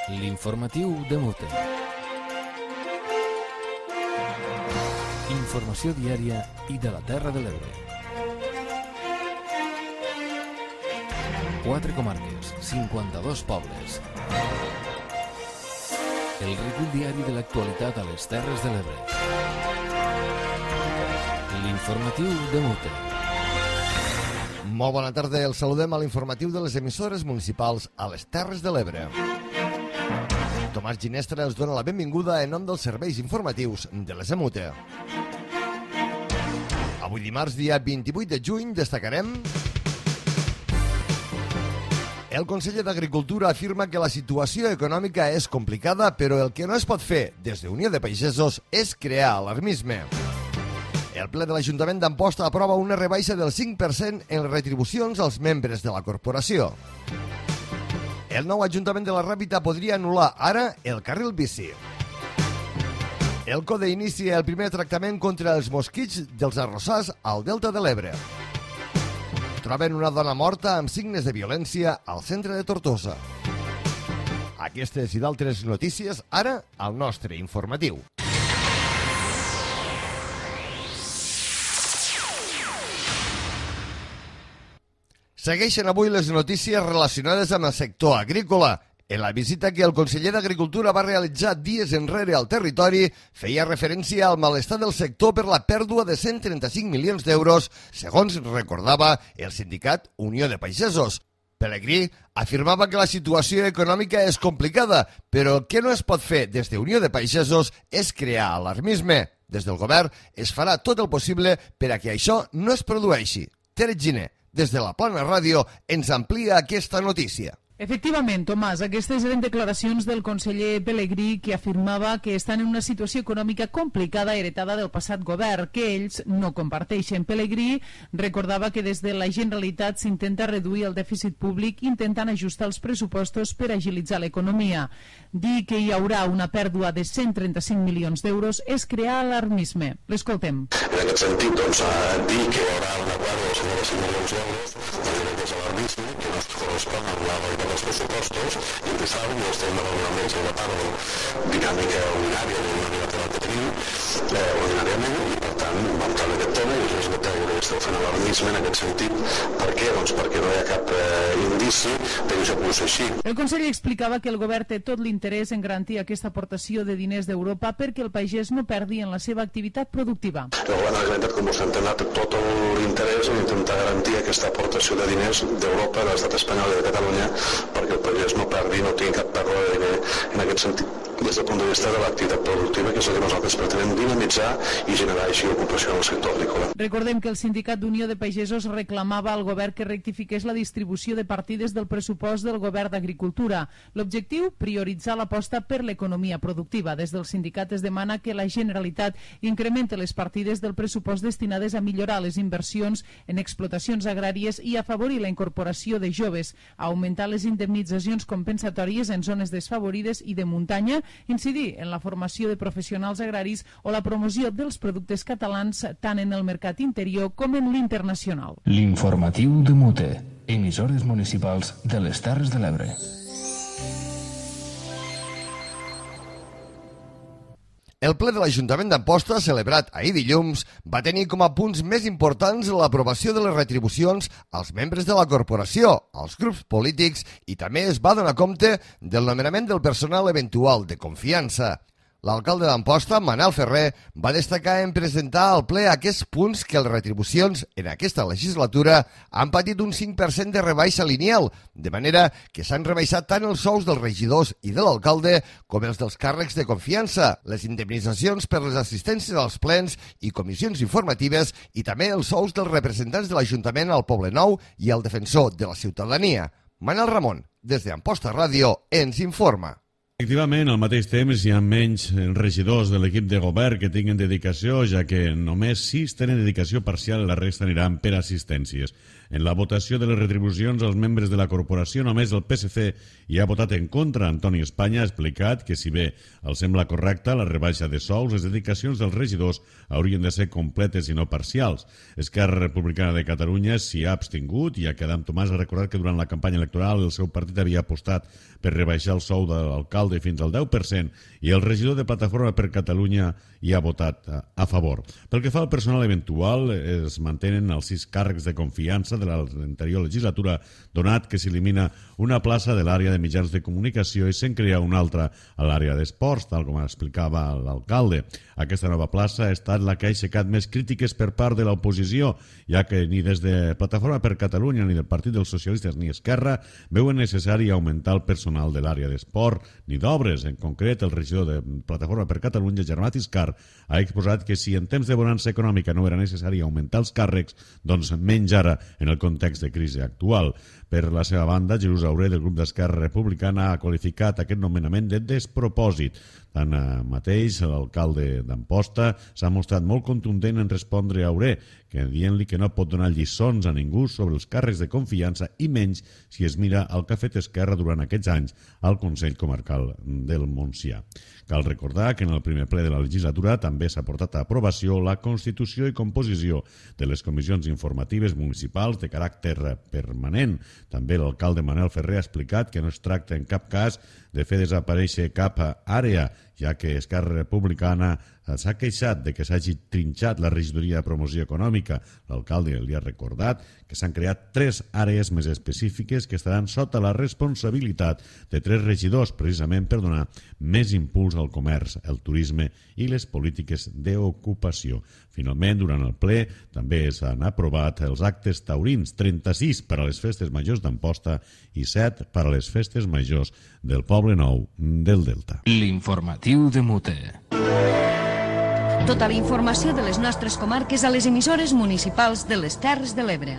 L'informatiu de Mute. Informació diària i de la Terra de l'Ebre. 4 comarques, 52 pobles. El recull diari de l'actualitat a les Terres de l'Ebre. L'informatiu de Mute. Molt bona tarda, el saludem a l'informatiu de les emissores municipals a les Terres de l'Ebre. Tomàs Ginestra els dona la benvinguda en nom dels serveis informatius de les EMUTE. Avui dimarts, dia 28 de juny, destacarem... El conseller d'Agricultura afirma que la situació econòmica és complicada, però el que no es pot fer des de Unió de Pagesos és crear alarmisme. El ple de l'Ajuntament d'Amposta aprova una rebaixa del 5% en les retribucions als membres de la corporació. El nou Ajuntament de la Ràpita podria anul·lar ara el carril bici. El CODE inicia el primer tractament contra els mosquits dels arrossars al Delta de l'Ebre. Troben una dona morta amb signes de violència al centre de Tortosa. Aquestes i d'altres notícies ara al nostre informatiu. Segueixen avui les notícies relacionades amb el sector agrícola. En la visita que el conseller d'Agricultura va realitzar dies enrere al territori, feia referència al malestar del sector per la pèrdua de 135 milions d'euros, segons recordava el sindicat Unió de Pagesos. Pelegrí afirmava que la situació econòmica és complicada, però el que no es pot fer des de Unió de Pagesos és crear alarmisme. Des del govern es farà tot el possible per a que això no es produeixi. Tere Giner, des de la Plana Ràdio, ens amplia aquesta notícia. Efectivament, Tomàs, aquestes eren declaracions del conseller Pelegrí que afirmava que estan en una situació econòmica complicada heretada del passat govern, que ells no comparteixen. Pelegrí recordava que des de la Generalitat s'intenta reduir el dèficit públic intentant ajustar els pressupostos per agilitzar l'economia. Dir que hi haurà una pèrdua de 135 milions d'euros és crear alarmisme. L'escoltem. En aquest sentit, doncs, dir que hi haurà una pèrdua de 135 milions d'euros és alarmisme, que no es correspon amb la realitat dels pressupostos, i ho saben, i estem regularment en la part dinàmica ordinària de la bilateral que tenim, ordinàriament, i per tant vam treure aquest tema i és veritat que esteu fent alarmisme en aquest sentit. Per què? Doncs perquè no hi ha cap indici de que això pugui ser així. El conseller explicava que el govern té tot l'interès en garantir aquesta aportació de diners d'Europa perquè el pagès no perdi en la seva activitat productiva. El govern de la Generalitat, com vostè entendrà, té tot l'interès en intentar garantir aquesta aportació de diners d'Europa, de l'estat espanyol i de Catalunya, perquè el pagès no perdi, no tingui cap pèrdua de diner en aquest sentit, des del punt de vista de l'activitat productiva, que és el que nosaltres pretenem dinamitzar i generar així ocupació en el sector agrícola. Recordem que el sindicat d'Unió de Pagesos reclamava al govern que rectifiqués la distribució de partides del pressupost del govern d'Agricultura. L'objectiu, prioritzar l'aposta per l'economia productiva. Des del sindicat es demana que la Generalitat incremente les partides del pressupost destinades a millorar les inversions en explotacions agràries i afavorir la incorporació de joves, augmentar les indemnitzacions compensatòries en zones desfavorides i de muntanya, incidir en la formació de professionals agraris o la promoció dels productes catalans tant en el mercat interior com en l'internacional. L'informatiu de Mute. Emissores municipals de les Terres de l'Ebre. El ple de l'Ajuntament d'Amposta, celebrat ahir dilluns, va tenir com a punts més importants l'aprovació de les retribucions als membres de la corporació, als grups polítics i també es va donar compte del nomenament del personal eventual de confiança. L'alcalde d'Amposta, Manel Ferrer, va destacar en presentar al ple aquests punts que les retribucions en aquesta legislatura han patit un 5% de rebaixa lineal, de manera que s'han rebaixat tant els sous dels regidors i de l'alcalde com els dels càrrecs de confiança, les indemnitzacions per les assistències als plens i comissions informatives i també els sous dels representants de l'Ajuntament al Poble Nou i el defensor de la ciutadania. Manel Ramon, des d'Amposta Ràdio, ens informa. Efectivament, al mateix temps hi ha menys regidors de l'equip de govern que tinguin dedicació, ja que només 6 tenen dedicació parcial i la resta aniran per assistències. En la votació de les retribucions als membres de la corporació, només el PSC hi ha votat en contra. Antoni Espanya ha explicat que, si bé els sembla correcta la rebaixa de sous, les dedicacions dels regidors haurien de ser completes i no parcials. Esquerra Republicana de Catalunya s'hi ha abstingut, ja que Adam Tomàs ha recordat que durant la campanya electoral el seu partit havia apostat per rebaixar el sou de l'alcalde fins al 10% i el regidor de Plataforma per Catalunya hi ha votat a favor. Pel que fa al personal eventual, es mantenen els 6 càrrecs de confiança de l'anterior legislatura, donat que s'elimina una plaça de l'àrea de mitjans de comunicació i se'n crea una altra a l'àrea d'esports, tal com explicava l'alcalde. Aquesta nova plaça ha estat la que ha aixecat més crítiques per part de l'oposició, ja que ni des de Plataforma per Catalunya ni del Partit dels Socialistes ni Esquerra veuen necessari augmentar el personal de l'àrea d'esport ni d'obres. En concret, el regidor de Plataforma per Catalunya, Germà Tiscar, ha exposat que si en temps de bonança econòmica no era necessari augmentar els càrrecs, doncs menys ara en el context de crisi actual. Per la seva banda, Jesús Auré, del grup d'Esquerra Republicana, ha qualificat aquest nomenament de despropòsit. Tant mateix, l'alcalde d'Amposta s'ha mostrat molt contundent en respondre a Auré, que dient-li que no pot donar lliçons a ningú sobre els càrrecs de confiança i menys si es mira el que ha fet Esquerra durant aquests anys al Consell Comarcal del Montsià. Cal recordar que en el primer ple de la legislatura també s'ha portat a aprovació la constitució i composició de les comissions informatives municipals de caràcter permanent. També l'alcalde Manel Ferrer ha explicat que no es tracta en cap cas de fer desaparèixer cap àrea, ja que Esquerra Republicana s'ha queixat de que s'hagi trinxat la regidoria de promoció econòmica. L'alcalde li ha recordat que s'han creat 3 àrees més específiques que estaran sota la responsabilitat de 3 regidors, precisament per donar més impuls al comerç, el turisme i les polítiques d'ocupació. Finalment, durant el ple, també s'han aprovat els actes taurins, 36 per a les festes majors d'Amposta i 7 per a les festes majors del Poble Nou del Delta. L'informatiu de Mute. Tota la informació de les nostres comarques a les emissores municipals de les Terres de l'Ebre.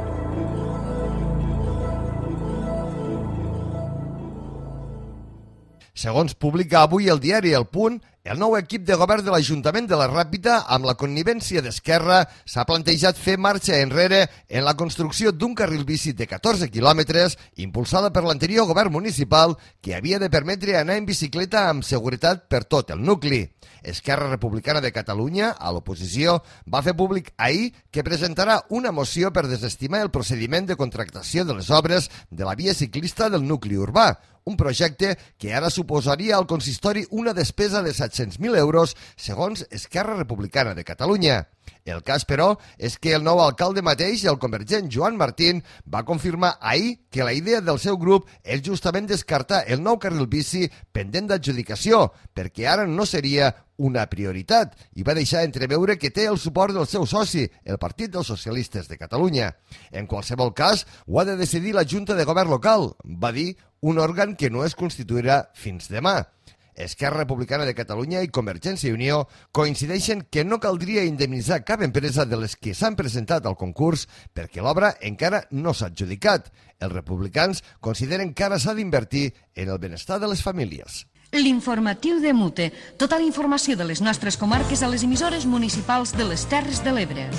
Segons publica avui el diari El Punt, el nou equip de govern de l'Ajuntament de la Ràpita, amb la connivència d'Esquerra, s'ha plantejat fer marxa enrere en la construcció d'un carril bici de 14 quilòmetres impulsada per l'anterior govern municipal que havia de permetre anar en bicicleta amb seguretat per tot el nucli. Esquerra Republicana de Catalunya, a l'oposició, va fer públic ahir que presentarà una moció per desestimar el procediment de contractació de les obres de la via ciclista del nucli urbà, un projecte que ara suposaria al consistori una despesa de 700.000 euros, segons Esquerra Republicana de Catalunya. El cas, però, és que el nou alcalde mateix, el convergent Joan Martín, va confirmar ahir que la idea del seu grup és justament descartar el nou carril bici pendent d'adjudicació, perquè ara no seria una prioritat, i va deixar entreveure que té el suport del seu soci, el Partit dels Socialistes de Catalunya. En qualsevol cas, ho ha de decidir la Junta de Govern local, va dir un òrgan que no es constituirà fins demà. Esquerra Republicana de Catalunya i Convergència i Unió coincideixen que no caldria indemnitzar cap empresa de les que s'han presentat al concurs perquè l'obra encara no s'ha adjudicat. Els republicans consideren que ara s'ha d'invertir en el benestar de les famílies. L'informatiu de Mute. Tota la informació de les nostres comarques a les emissores municipals de les Terres de l'Ebre.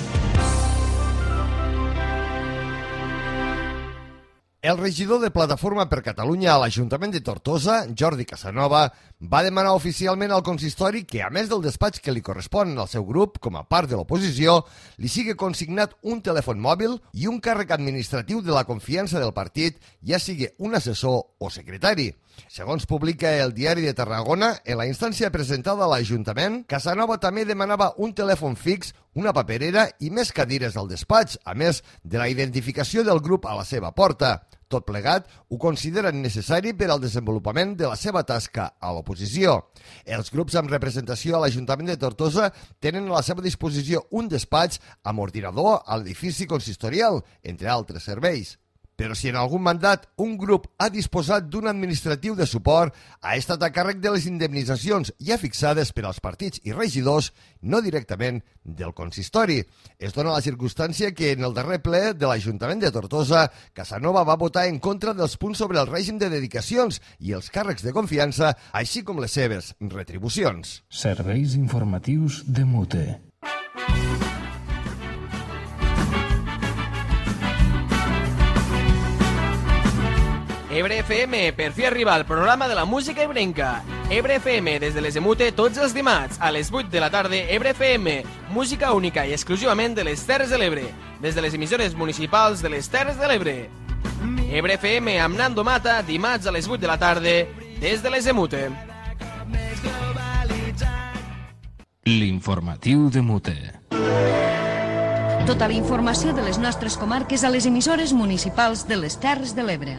El regidor de Plataforma per Catalunya a l'Ajuntament de Tortosa, Jordi Casanova, va demanar oficialment al consistori que, a més del despatx que li correspon al seu grup com a part de l'oposició, li sigui consignat un telèfon mòbil i un càrrec administratiu de la confiança del partit, ja sigui un assessor o secretari. Segons publica el Diari de Tarragona, en la instància presentada a l'Ajuntament, Casanova també demanava un telèfon fix, una paperera i més cadires al despatx, a més de la identificació del grup a la seva porta. Tot plegat ho consideren necessari per al desenvolupament de la seva tasca a l'oposició. Els grups amb representació a l'Ajuntament de Tortosa tenen a la seva disposició un despatx amb ordinador a l'edifici consistorial, entre altres serveis. però si en algun mandat un grup ha disposat d'un administratiu de suport, ha estat a càrrec de les indemnitzacions ja fixades per als partits i regidors, no directament del consistori. Es dona la circumstància que en el darrer ple de l'Ajuntament de Tortosa, Casanova va votar en contra dels punts sobre el règim de dedicacions i els càrrecs de confiança, així com les seves retribucions. Serveis informatius de Mute. Ebre FM, per fi arriba al programa de la música ebrenca. Ebre FM, des de les de Mute, tots els dimarts, a les 8 de la tarda, Ebre FM, música única i exclusivament de les Terres de l'Ebre, des de les emissores municipals de les Terres de l'Ebre. Ebre FM amb Nando Mata, dimarts a les 8 de la tarda, des de les de Mute. L'informatiu de Mute. Tota la informació de les nostres comarques a les emissores municipals de les Terres de l'Ebre.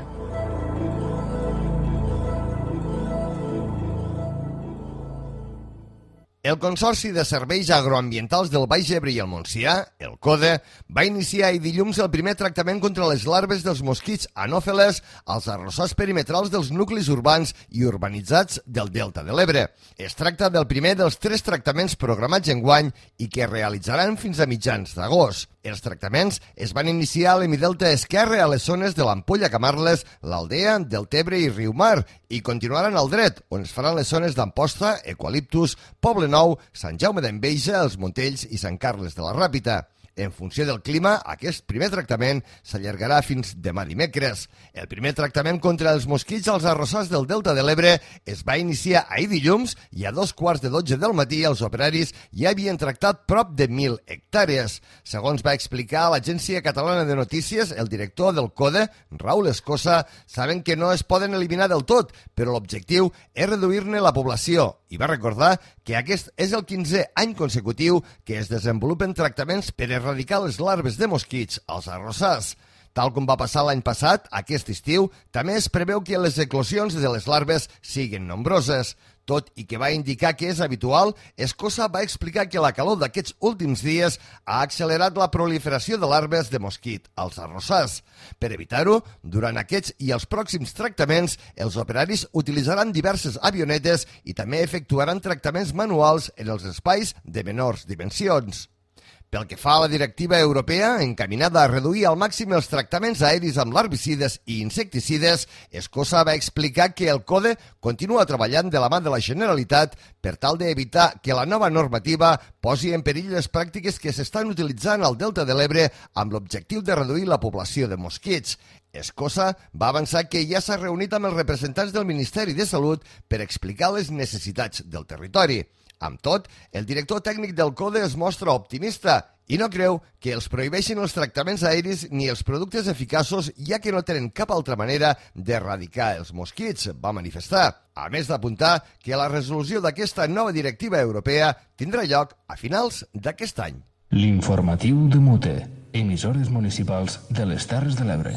El Consorci de Serveis Agroambientals del Baix Ebre i el Montsià, el CODE, va iniciar ahir dilluns el primer tractament contra les larves dels mosquits anòfeles als arrossars perimetrals dels nuclis urbans i urbanitzats del Delta de l'Ebre. Es tracta del primer dels 3 tractaments programats enguany i que es realitzaran fins a mitjans d'agost. Els tractaments es van iniciar a l'hemidelta esquerre a les zones de l'Ampolla Camarles, l'Aldea, Deltebre i Riumar i continuaran al dret, on es faran les zones d'Amposta, Eucaliptus, Poble Nou, Sant Jaume d'Enveja, els Montells i Sant Carles de la Ràpita. En funció del clima, aquest primer tractament s'allargarà fins demà dimecres. El primer tractament contra els mosquits als arrossars del Delta de l'Ebre es va iniciar ahir dilluns i a 2:15 del matí els operaris ja havien tractat prop de 1.000 hectàrees. Segons va explicar a l'Agència Catalana de Notícies, el director del CODE, Raül Escosa, saben que no es poden eliminar del tot, però l'objectiu és reduir-ne la població i va recordar que aquest és el 15è any consecutiu que es desenvolupen tractaments per erradicar les larves de mosquits als arrossars. Tal com va passar l'any passat, aquest estiu també es preveu que les eclosions de les larves siguin nombroses. Tot i que va indicar que és habitual, Escosa va explicar que la calor d'aquests últims dies ha accelerat la proliferació de larves de mosquit als arrossars. Per evitar-ho, durant aquests i els pròxims tractaments, els operaris utilitzaran diverses avionetes i també efectuaran tractaments manuals en els espais de menors dimensions. Pel que fa a la directiva europea, encaminada a reduir al màxim els tractaments aeris amb larvicides i insecticides, Escosa va explicar que el CODE continua treballant de la mà de la Generalitat per tal d'evitar que la nova normativa posi en perill les pràctiques que s'estan utilitzant al Delta de l'Ebre amb l'objectiu de reduir la població de mosquits. Escosa va avançar que ja s'ha reunit amb els representants del Ministeri de Salut per explicar les necessitats del territori. Amb tot, el director tècnic del CODE es mostra optimista i no creu que els prohibeixin els tractaments aeris ni els productes eficaços, ja que no tenen cap altra manera d'erradicar els mosquits, va manifestar. A més d'apuntar que la resolució d'aquesta nova directiva europea tindrà lloc a finals d'aquest any. L'informatiu de Mute. Emissores municipals de les Terres de l'Ebre.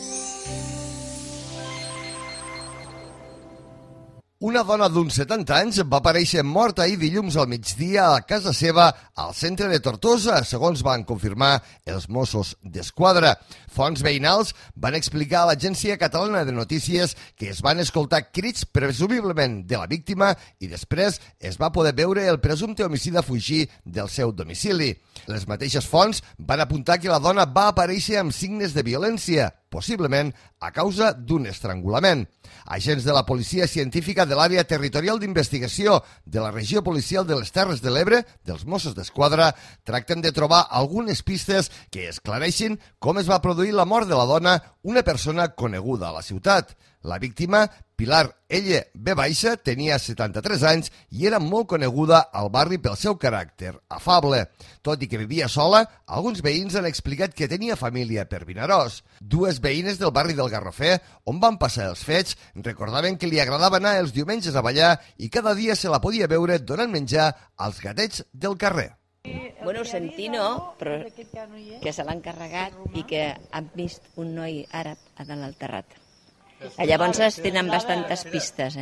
Una dona d'uns 70 anys va aparèixer morta ahir dilluns al migdia a casa seva al centre de Tortosa, segons van confirmar els Mossos d'Esquadra. Fonts veïnals van explicar a l'Agència Catalana de Notícies que es van escoltar crits presumiblement de la víctima i després es va poder veure el presumpte homicida fugir del seu domicili. Les mateixes fonts van apuntar que la dona va aparèixer amb signes de violència, possiblement a causa d'un estrangulament. Agents de la Policia Científica de l'Àrea Territorial d'Investigació de la Regió Policial de les Terres de l'Ebre, dels Mossos d'Esquadra, tracten de trobar algunes pistes que esclareixin com es va produir la mort de la dona, una persona coneguda a la ciutat. La víctima, Pilar L. B. tenia 73 anys i era molt coneguda al barri pel seu caràcter afable. Tot i que vivia sola, alguns veïns han explicat que tenia família per Vinaròs. Dues veïnes del barri del Garrofer, on van passar els fets, recordaven que li agradava anar els diumenges a ballar i cada dia se la podia veure donant menjar als gatets del carrer. Bueno, sentir no, però que se l'han carregat i que han vist un noi àrab a dalt del terrat. Llavors es tenen bastantes pistes,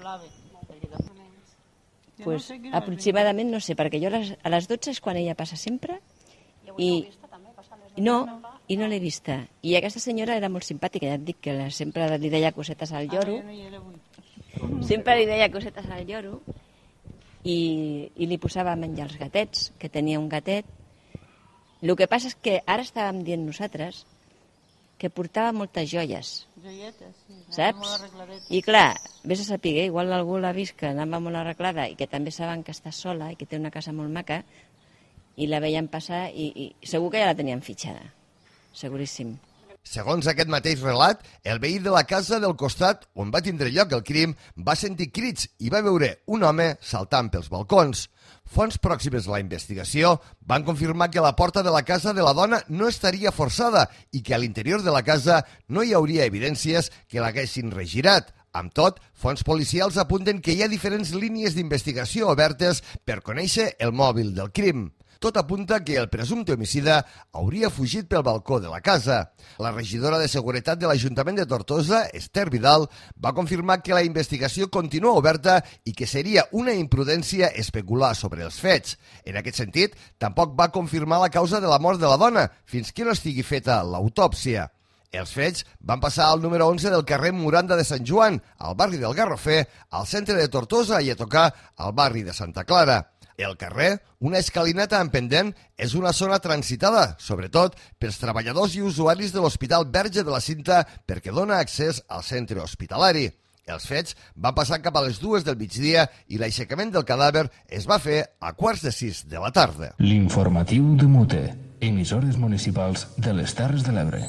Pues, aproximadament, no sé, perquè jo a les 12 és quan ella passa sempre i no, i no l'he vista. I aquesta senyora era molt simpàtica, ja et dic que sempre li deia cosetes al lloro. Sempre li deia cosetes al lloro i li posava a menjar els gatets, que tenia un gatet. El que passa és que ara estàvem dient nosaltres que portava moltes joies. Joietes, sí. Saps? Molt arregladetes. I clar, vés a saber, igual algú l'ha vist que anava molt arreglada i que també saben que està sola i que té una casa molt maca i la veien passar i segur que ja la tenien fitxada. Seguríssim. Segons aquest mateix relat, el veí de la casa del costat on va tindre lloc el crim va sentir crits i va veure un home saltant pels balcons. Fonts pròximes a la investigació van confirmar que la porta de la casa de la dona no estaria forçada i que a l'interior de la casa no hi hauria evidències que l'haguessin regirat. Amb tot, fonts policials apunten que hi ha diferents línies d'investigació obertes per conèixer el mòbil del crim. Tot apunta que el presumpte homicida hauria fugit pel balcó de la casa. La regidora de Seguretat de l'Ajuntament de Tortosa, Esther Vidal, va confirmar que la investigació continua oberta i que seria una imprudència especular sobre els fets. En aquest sentit, tampoc va confirmar la causa de la mort de la dona, fins que no estigui feta l'autòpsia. Els fets van passar al número 11 del carrer Moranda de Sant Joan, al barri del Garrofer, al centre de Tortosa i a tocar al barri de Santa Clara. El carrer, una escalinata en pendent, és una zona transitada, sobretot pels treballadors i usuaris de l'Hospital Verge de la Cinta perquè dona accés al centre hospitalari. Els fets van passar cap a les 2 del migdia i l'aixecament del cadàver es va fer a 5:45 de la tarda. L'informatiu de Mute, emissores municipals de les Terres de l'Ebre.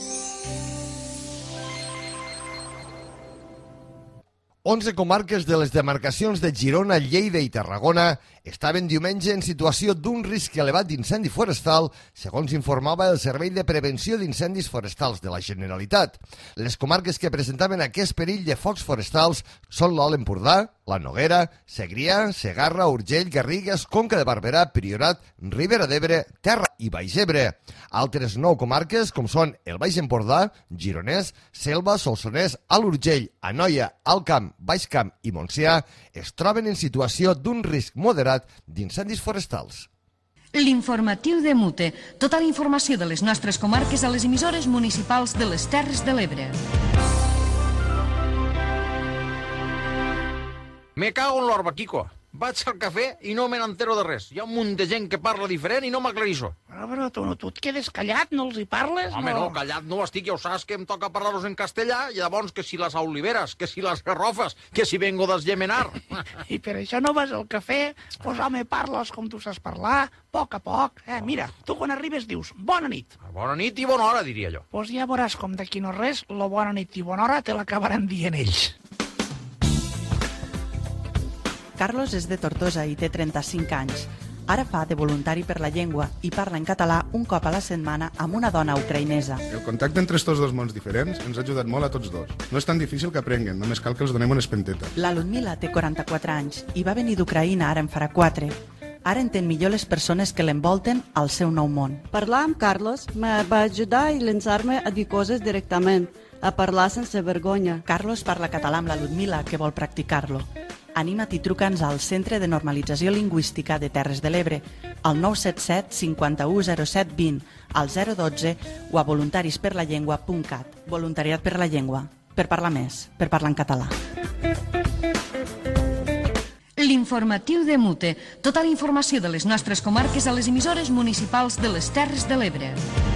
Onze comarques de les demarcacions de Girona, Lleida i Tarragona estaven diumenge en situació d'un risc elevat d'incendi forestal, segons informava el Servei de Prevenció d'Incendis Forestals de la Generalitat. Les comarques que presentaven aquest perill de focs forestals són l'Alt Empordà, la Noguera, Segrià, Segarra, Urgell, Garrigues, Conca de Barberà, Priorat, Ribera d'Ebre, Terra i Baix Ebre. Altres 9 comarques, com són el Baix Empordà, Gironès, Selva, Solsonès, Alt Urgell, Anoia, Alt Camp, Baix Camp i Montsià, es troben en situació d'un risc moderat d'incendis forestals. L'informatiu de Mute. Tota la informació de les nostres comarques a les emissores municipals de les Terres de l'Ebre. Me cago en l'orba, Quico. Vaig al cafè i no me n'entero de res. Hi ha un munt de gent que parla diferent i no m'aclarisso. Però tu et quedes callat, no els hi parles? Home, no, callat no estic, ja ho saps que em toca parlar-los en castellà, i llavors que si les oliveres, que si les garrofes, que si vengo d'esgemenar. I per això no vas al cafè? Pues home, parles com tu saps parlar, a poc. Mira, tu quan arribes dius bona nit. Bona nit i bona hora, diria jo. Pues ja veuràs com d'aquí no res, la bona nit i bona hora te l'acabaran dient ells. Carlos és de Tortosa i té 35 anys. Ara fa de voluntari per la llengua i parla en català un cop a la setmana amb una dona ucraïnesa. El contacte entre estos dos mons diferents ens ha ajudat molt a tots dos. No és tan difícil que aprenguen, només cal que els donem una espenteta. La Ludmila té 44 anys i va venir d'Ucraïna ara en farà 4. Ara entén millor les persones que l'envolten al seu nou món. Parlar amb Carlos me va ajudar i llançar-me a dir coses directament, a parlar sense vergonya. Carlos parla català amb la Ludmila, que vol practicar-lo. Anima't i truca'ns al Centre de Normalització Lingüística de Terres de l'Ebre, al 977 51 07 20, al 012 o a voluntarisperlallengua.cat. Voluntariat per la llengua. Per parlar més, per parlar en català. L'informatiu de Mute. Tota la informació de les nostres comarques a les emissores municipals de les Terres de l'Ebre.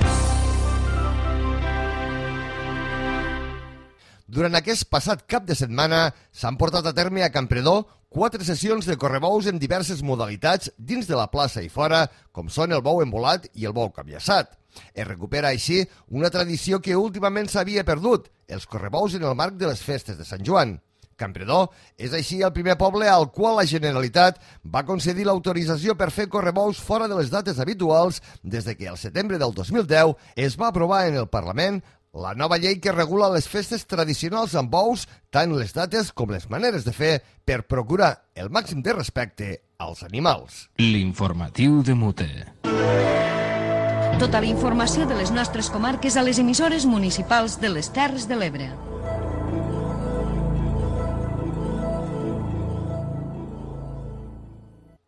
Durant aquest passat cap de setmana s'han portat a terme a Campredó 4 sessions de correbous en diverses modalitats dins de la plaça i fora, com són el bou embolat i el bou capllaçat. Es recupera així una tradició que últimament s'havia perdut, els correbous en el marc de les festes de Sant Joan. Campredó és així el primer poble al qual la Generalitat va concedir l'autorització per fer correbous fora de les dates habituals des de que el setembre del 2010 es va aprovar en el Parlament la nova llei que regula les festes tradicionals amb bous, tant les dates com les maneres de fer, per procurar el màxim de respecte als animals. L'informatiu de Mute. Tota la informació de les nostres comarques a les emissores municipals de les Terres de l'Ebre.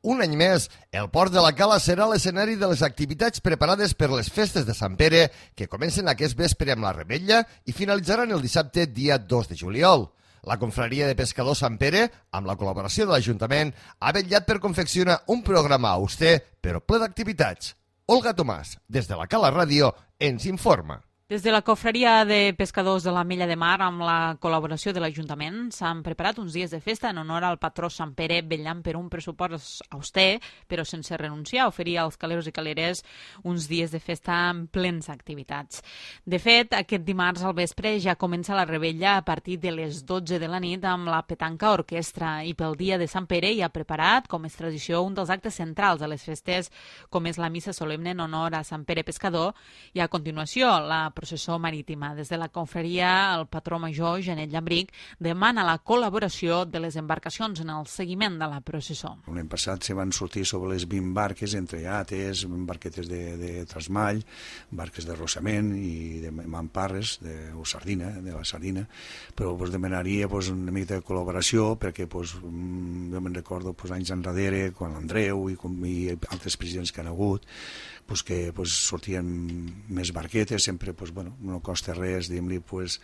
un any més, el Port de la Cala serà l'escenari de les activitats preparades per les festes de Sant Pere, que comencen aquest vespre amb la Rebella i finalitzaran el dissabte, dia 2 de juliol. La confraria de pescadors Sant Pere, amb la col·laboració de l'Ajuntament, ha vetllat per confeccionar un programa auster però ple d'activitats. Olga Tomàs, des de la Cala Ràdio, ens informa. Des de la Confraria de Pescadors de l'Ametlla de Mar, amb la col·laboració de l'Ajuntament, s'han preparat uns dies de festa en honor al patró Sant Pere, vetllant per un pressupost auster, però sense renunciar a oferir als caleros i caleres uns dies de festa amb plens activitats. De fet, aquest dimarts al vespre ja comença la rebella a partir de les 12 de la nit amb la petanca orquestra, i pel dia de Sant Pere hi ha preparat, com és tradició, un dels actes centrals de les festes, com és la missa solemne en honor a Sant Pere Pescador, i a continuació la processó marítima. Des de la confraria, el patró major, Genet Llambric, demana la col·laboració de les embarcacions en el seguiment de la processó. L'any passat se van sortir sobre les 20 barques, entre yates, barquetes de trasmall, barques de rossament i de mamparres, o sardina, de la sardina, però demanaria una mica de col·laboració perquè jo me'n recordo anys enrere, quan l'Andreu i altres presidents que han hagut, que sortien més barquetes, sempre no costa res, diguem-li,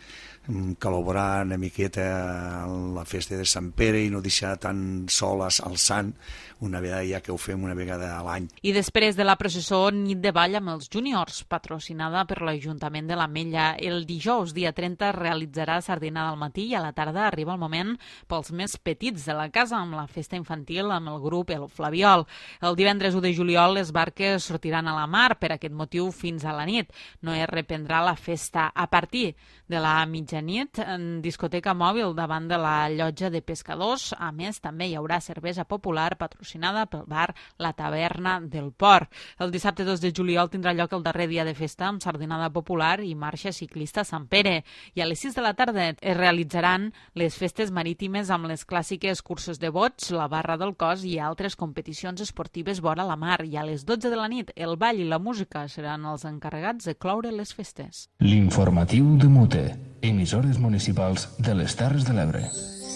col·laborar una miqueta a la festa de Sant Pere i no deixar tan sol al sant una vegada ja que ho fem una vegada a l'any. I després de la processó, nit de ball amb els júniors, patrocinada per l'Ajuntament de l'Ametlla. El dijous, dia 30, realitzarà sardinada al matí i a la tarda arriba el moment pels més petits de la casa amb la festa infantil amb el grup El Flabiol. El divendres 1 de juliol les barques sortiran a la mar, per aquest motiu fins a la nit. No es reprendrà la festa a partir de la mitjanit en discoteca mòbil davant de la llotja de pescadors. A més, també hi haurà cervesa popular patrocinada pel bar La Taverna del Port. El dissabte 2 de juliol tindrà lloc el darrer dia de festa amb sardinada popular i marxa ciclista a Sant Pere. I a les 6 de la tarda es realitzaran les festes marítimes amb les clàssiques curses de bots, la barra del cos i altres competicions esportives vora la mar. I a les 12 de la nit el ball i la música seran els encarregats de cloure les festes. L'informatiu de Mute, emissores municipals de les Terres de l'Ebre.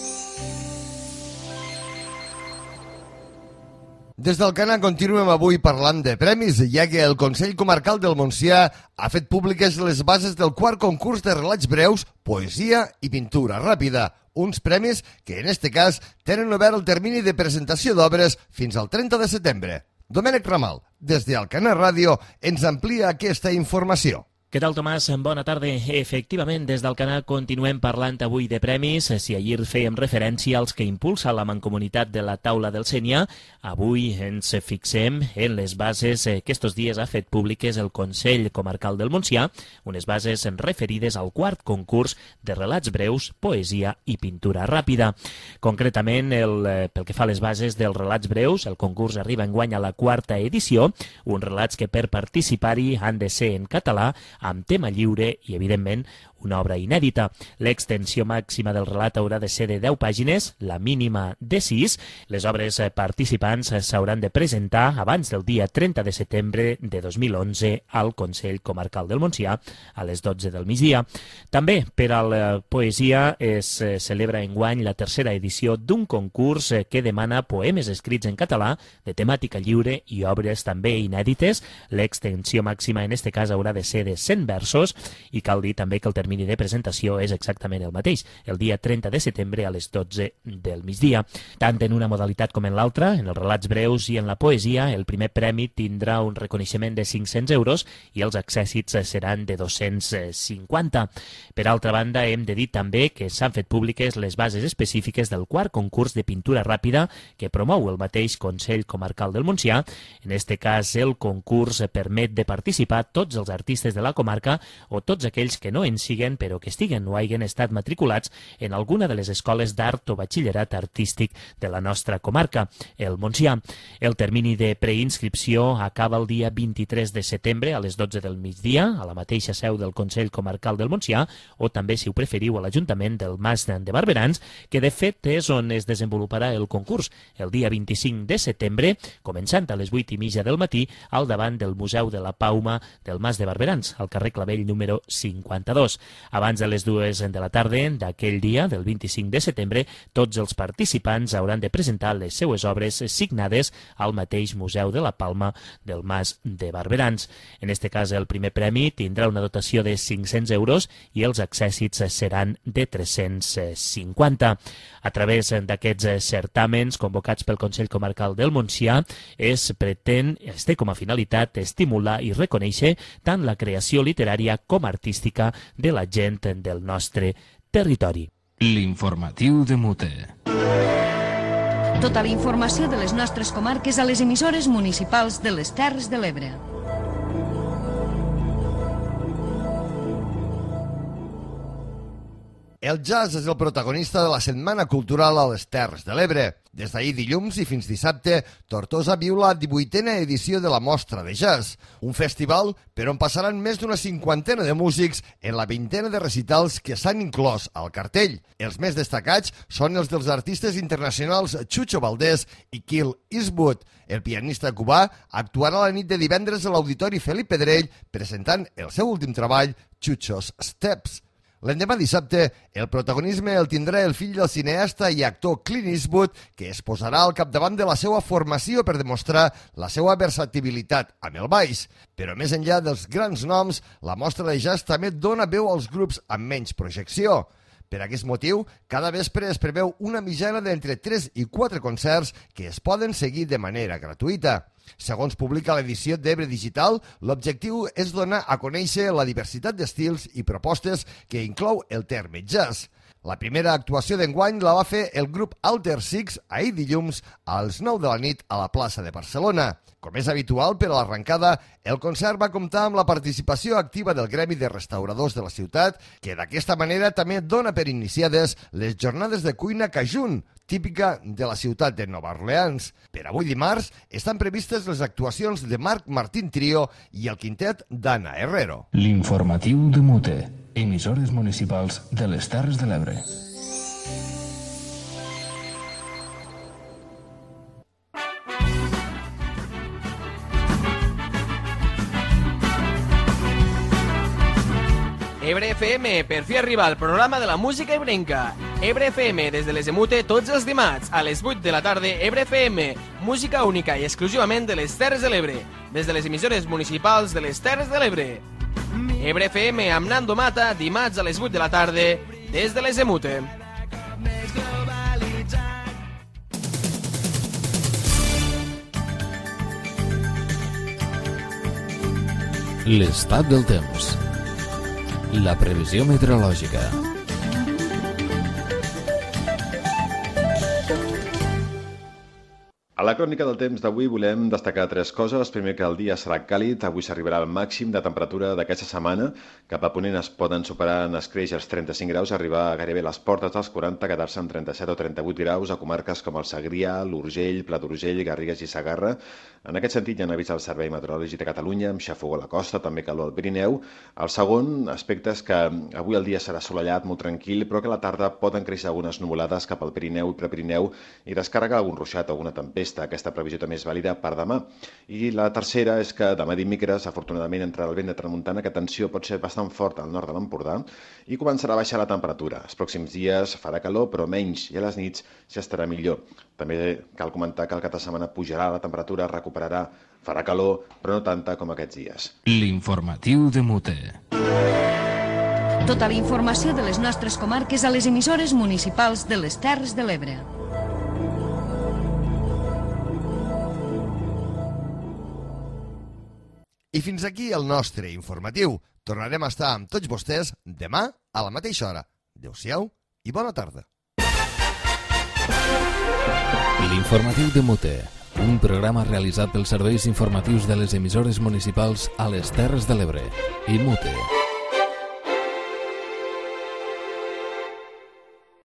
Des d'Alcanar continuem avui parlant de premis, ja que el Consell Comarcal del Montsià ha fet públiques les bases del quart concurs de relats breus, poesia i pintura ràpida, uns premis que en este cas tenen obert el termini de presentació d'obres fins al 30 de setembre. Domènec Ramal, des d'Alcanar Ràdio, ens amplia aquesta informació. Què tal, Tomàs? Bona tarda. Efectivament, des d'Alcanar continuem parlant avui de premis. Si ahir fèiem referència als que impulsa la Mancomunitat de la Taula del Sénia, avui ens fixem en les bases que estos dies ha fet públiques el Consell Comarcal del Montsià, unes bases referides al quart concurs de relats breus, poesia i pintura ràpida. Concretament, pel que fa a les bases dels relats breus, el concurs arriba enguany a la quarta edició, uns relats que per participar-hi han de ser en català, amb tema lliure i, evidentment, una obra inèdita. L'extensió màxima del relat haurà de ser de 10 pàgines, la mínima de 6. Les obres participants s'hauran de presentar abans del dia 30 de setembre de 2011 al Consell Comarcal del Montsià a les 12 del migdia. També per a la poesia es celebra enguany la tercera edició d'un concurs que demana poemes escrits en català de temàtica lliure i obres també inèdites. L'extensió màxima en este cas haurà de ser de 100 versos i cal dir també que el termini de presentació és exactament el mateix, el dia 30 de setembre a les 12 del migdia. Tant en una modalitat com en l'altra, en els relats breus i en la poesia, el primer premi tindrà un reconeixement de 500 euros i els accèssits seran de 250. Per altra banda, hem de dir també que s'han fet públiques les bases específiques del quart concurs de pintura ràpida que promou el mateix Consell Comarcal del Montsià. En este cas, el concurs permet de participar tots els artistes de la comarca o tots aquells que no en siguen però que estiguen o hagin estat matriculats en alguna de les escoles d'art o batxillerat artístic de la nostra comarca, el Montsià. El termini de preinscripció acaba el dia 23 de setembre a les 12 del migdia a la mateixa seu del Consell Comarcal del Montsià o també, si ho preferiu, a l'Ajuntament del Mas de Barberans, que de fet és on es desenvoluparà el concurs el dia 25 de setembre, començant a les 8:30 del matí al davant del Museu de la Pauma del Mas de Barberans, al carrer Clavell número 52. Abans de les 2 de la tarda d'aquell dia, del 25 de setembre, tots els participants hauran de presentar les seues obres signades al mateix Museu de la Palma del Mas de Barberans. En este cas, el primer premi tindrà una dotació de 500 euros i els accèssits seran de 350. A través d'aquests certàmens convocats pel Consell Comarcal del Montsià es té com a finalitat estimular i reconèixer tant la creació literària com artística de la gent del nostre territori. L'informatiu de Mute. Tota la informació de les nostres comarques a les emissores municipals de les Terres de l'Ebre. El jazz és el protagonista de la Setmana Cultural a les Terres de l'Ebre. Des d'ahir dilluns i fins dissabte, Tortosa viu la 18a edició de la Mostra de Jazz, un festival per on passaran més d'una 50 de músics en la 20 de recitals que s'han inclòs al cartell. Els més destacats són els dels artistes internacionals Chucho Valdés i Clint Eastwood. El pianista cubà actuarà la nit de divendres a l'Auditori Felip Pedrell presentant el seu últim treball, Chucho's Steps. L'endemà dissabte, el protagonisme el tindrà el fill del cineasta i actor Clint Eastwood, que es posarà al capdavant de la seva formació per demostrar la seva versatilitat amb el baix. Però més enllà dels grans noms, la mostra de jazz també dona veu als grups amb menys projecció. Per aquest motiu, cada vespre es preveu una mitjana d'entre 3 i 4 concerts que es poden seguir de manera gratuïta. Segons publica l'edició d'Ebre Digital, l'objectiu és donar a conèixer la diversitat d'estils i propostes que inclou el terme jazz. La primera actuació d'enguany la va fer el grup Alter Six ahir dilluns a les 9 de la nit a la plaça de Barcelona. Com és habitual per a l'arrencada, el concert va comptar amb la participació activa del Gremi de Restauradors de la ciutat, que d'aquesta manera també dona per iniciades les jornades de cuina cajun, típica de la ciutat de Nova Orleans. Per avui dimarts estan previstes les actuacions de Marc Martín Trio i el quintet d'Anna Herrero. L'informatiu de Mute, emissores municipals de les Terres de l'Ebre. Ebre FM, per fi arriba el programa de la música ebrenca. Ebre FM des de les Emute tots els dimarts a les 8 de la tarda. Ebre FM, música única i exclusivament de les Terres de l'Ebre, des de les emissores municipals de les Terres de l'Ebre. Ebre FM amb Nando Mata, dimarts a les 8 de la tarda, des de les Emute. L'estat del temps. La previsió meteorològica. A la crònica del temps d'avui volem destacar 3 coses. Primer, que el dia serà càlid. Avui s'arribarà al màxim de temperatura d'aquesta setmana. Cap a ponent es poden superar en escreix els 35 graus, arribar gairebé a les portes dels 40, quedar-se amb 37 o 38 graus a comarques com el Segrià, l'Urgell, Pla d'Urgell, Garrigues i Segarra. En aquest sentit, ja han avist el Servei Meteorològic de Catalunya, amb xafogó a la costa, també calor al Pirineu. El segon aspecte és que avui el dia serà assolellat, molt tranquil, però que a la tarda poden créixer algunes nuvolades cap al Pirineu i Prepirineu i descarregar algun ruixat o alguna tempesta. Aquesta previsió també és vàlida per demà. I la tercera és que demà dimecres, afortunadament, entrarà el vent de tramuntana, que atenció, pot ser bastant fort al nord de l'Empordà, i començarà a baixar la temperatura. Els pròxims dies farà calor, però menys, i a les nits ja estarà millor. També cal comentar que el cap de setmana pujarà la temperatura, recuperarà, farà calor, però no tanta com aquests dies. L'informatiu de Mute. Tota la informació de les nostres comarques a les emissores municipals de les Terres de l'Ebre. I fins aquí el nostre informatiu. Tornarem a estar amb tots vostès demà a la mateixa hora. Adéu-siau i bona tarda. L'informatiu de Mute, un programa realitzat pels serveis informatius de les emissores municipals a les Terres de l'Ebre i Mute.